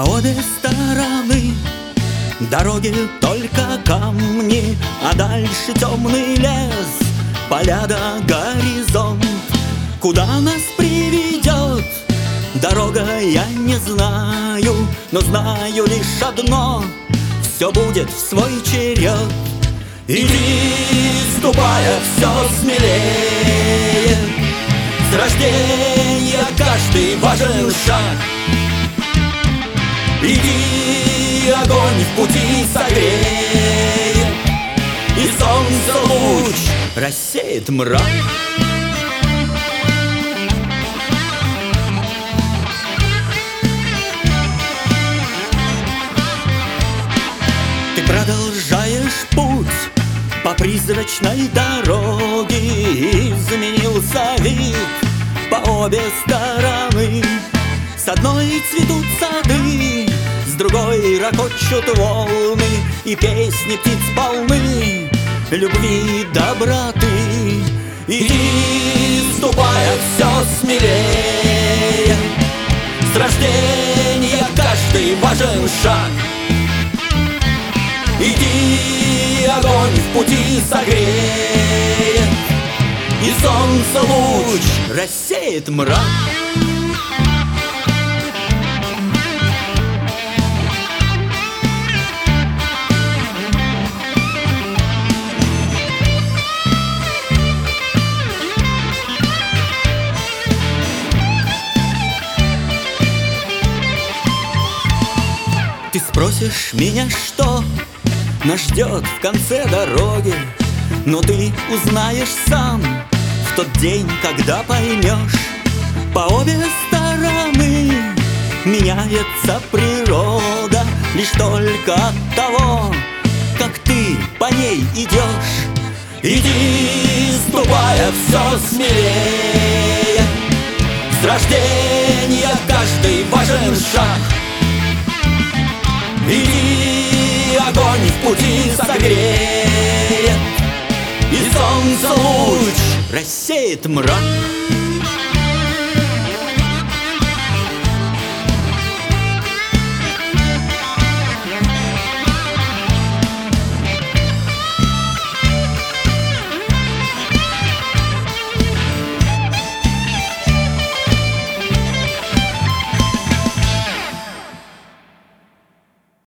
По обе стороны дороги только камни, а дальше темный лес, поля да горизонт. Куда нас приведет дорога, я не знаю, но знаю лишь одно: все будет в свой черед. Иди, ступая все смелее, с рождения каждый важен шаг. Иди, огонь в пути согреет, и солнце луч рассеет мрак. Ты продолжаешь путь по призрачной дороге, изменился вид по обе стороны. С одной цветут сады, с другой ракочут волны, и песни птиц полны любви и доброты. Иди, ступая все смелее, с рождения каждый важен шаг. Иди, огонь в пути согреет, и солнце луч рассеет мрак. Ты спросишь меня, что нас ждет в конце дороги, но ты узнаешь сам в тот день, когда поймешь. По обе стороны меняется природа лишь только от того, как ты по ней идешь. Иди, ступая все смелее, с рождения каждый важен шаг. Иди, огонь в пути согреет, и солнце луч рассеет мрак.